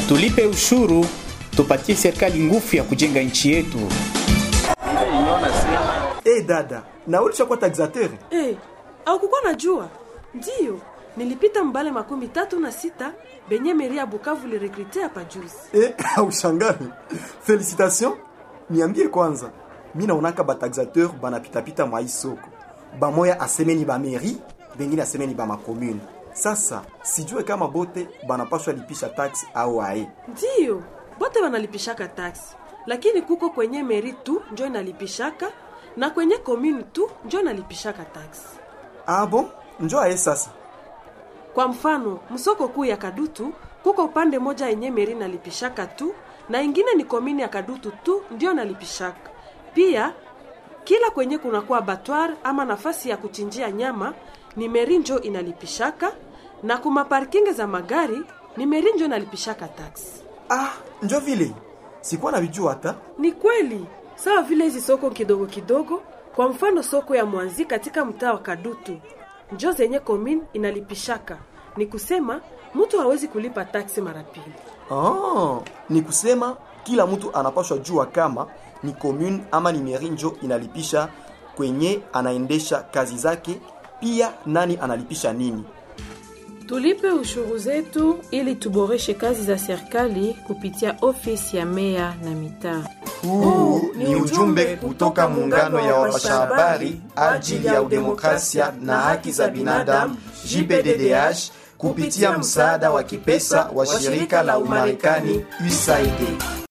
Tulipe ushuru, tupatie serikali nguvu ya kujenga nchi yetu. Dada, na ulishakuwa taxateur? Au kukuwa najua? Ndio, nilipita mbale 36 benye meria Bukavu le recruter hapa juzi. Au shangani. Félicitations. Niambie kwanza. Mimi naonaka ba taxateur banapita mwa isoko. Bamoya asemeni ba mairie, bengine asemeni ba commune. Sasa sijue kama bote banapaswa lipisha tax au ae. Ndio, bote banalipishaka tax. Lakini kuko kwenye mairie tu njo inalipishaka na kwenye commune tu njo inalipishaka tax. Bon? Njo ae sasa. Kwa mfano, msoko kuu ya Kadutu kuko upande moja yenye mairie inalipishaka tu na ingine ni commune ya Kadutu tu ndio inalipishaka. Pia kila kwenye kunakuwa abattoir ama nafasi ya kuchinjia nyama ni mairie njo inalipishaka, na kuma parking za magari ni mairie njo inalipishaka tax. Njo vile. Sikuwa na vijua hata. Ni kweli. Sawa vile hizi soko kidogo kidogo, kwa mfano soko ya Mwanzi katika mtaa wa Kadutu, njo zenye commune inalipishaka. Ni kusema mtu hawezi kulipa tax mara pili. Ni kusema kila mtu anapaswa jua kama ni commune ama ni mairie njo inalipisha kwenye anaendesha kazi zake, pia nani analipisha nini. Tulipe ushuru zetu ili tuboreshe kazi za serikali kupitia ofisi ya meya na mitaa. Ni ujumbe kutoka muungano ya wapasha habari ajili ya udemokrasia na haki za binadamu JPDDH kupitia msaada wa kipesa wa shirika la Umarekani USAID.